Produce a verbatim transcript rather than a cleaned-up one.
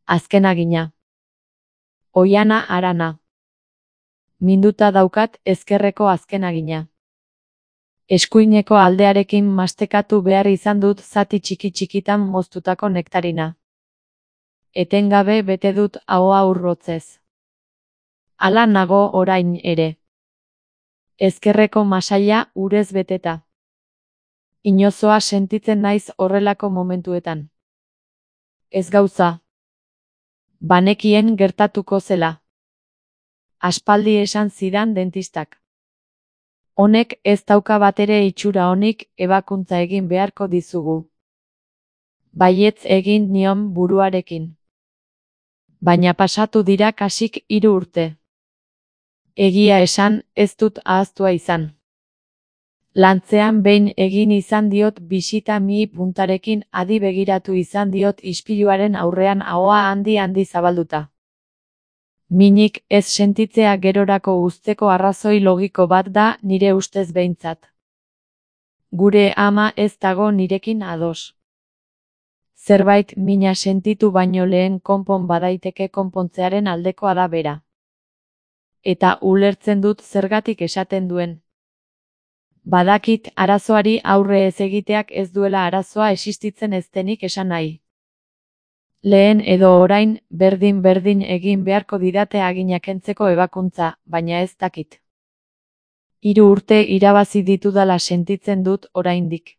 Azken agina. Oihana Arana. Minduta daukat ezkerreko azken agina. Eskuineko aldearekin mastekatu behar izan dut zati txiki-txikitan moztutako nektarina. Etengabe bete dut ahoa urrotzez. Hala nago orain ere. Ezkerreko masaila urez beteta. Inozoa sentitzen naiz horrelako momentuetan. Ez gauza. Banekien gertatuko zela. Aspaldi esan zidan dentistak. Honek ez dauka batere itxura onik, ebakuntza egin beharko dizugu. Baietz egin nion buruarekin. Baina pasatu dira kasik hiru urte. Egia esan, ez dut ahaztua izan. Lantzean behin egin izan diot bisita mihi puntarekin adi begiratu izan diot ispiluaren aurrean ahoa handi-handi zabalduta. Minik ez sentitzea gerorako uzteko arrazoi logiko bat da nire ustez behintzat. Gure ama ez dago nirekin ados. Zerbait mina sentitu baino lehen konpon badaiteke konpontzearen aldekoa da bera. Eta ulertzen dut zergatik esaten duen. Badakit arazoari aurre ez egiteak ez duela arazoa existitzen ez denik esan nahi. Lehen edo orain, berdin-berdin egin beharko didate agina kentzeko ebakuntza, baina ez dakit. Hiru urte irabazi ditudala sentitzen dut oraindik.